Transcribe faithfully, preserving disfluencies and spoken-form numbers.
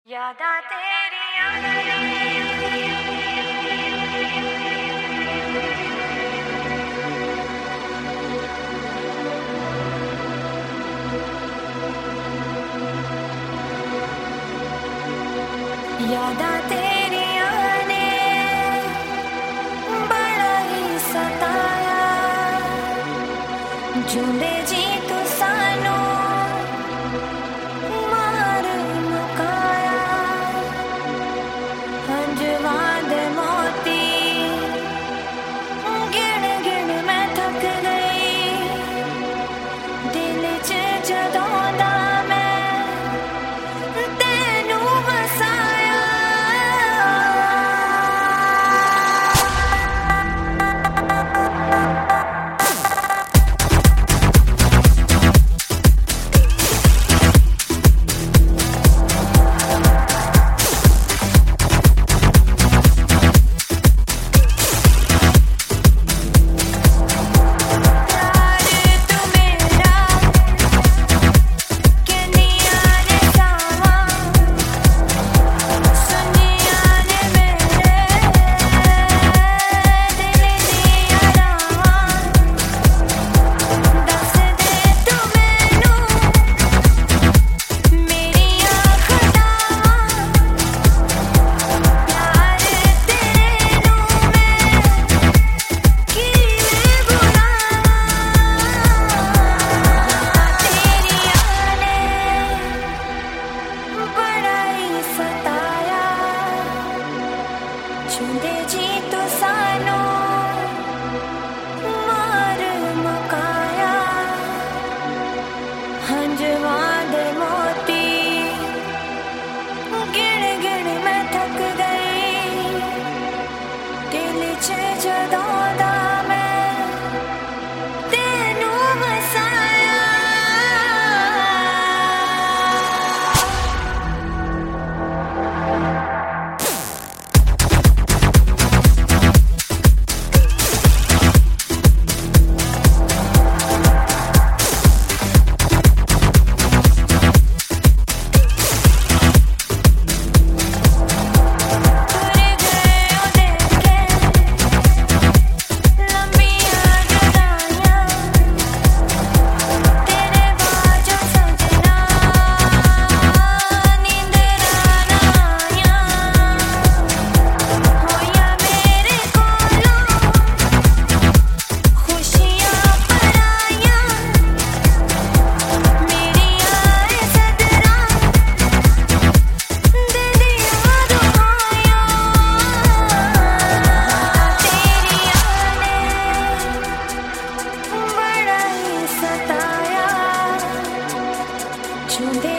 यादा तेरी यादा तेरिया ने बड़ा ही सताया झूंडे जी तू सानू मार मुकाया हंजवां दे मोती गिण गिण मैं थक गई दिल च जदों दा झूंडे जी तू सानू मार मुकाया हंजवां दे मोती गिण गिण मैं थक गई दिल च जदों दा मैं तेनू वसाया झूंडे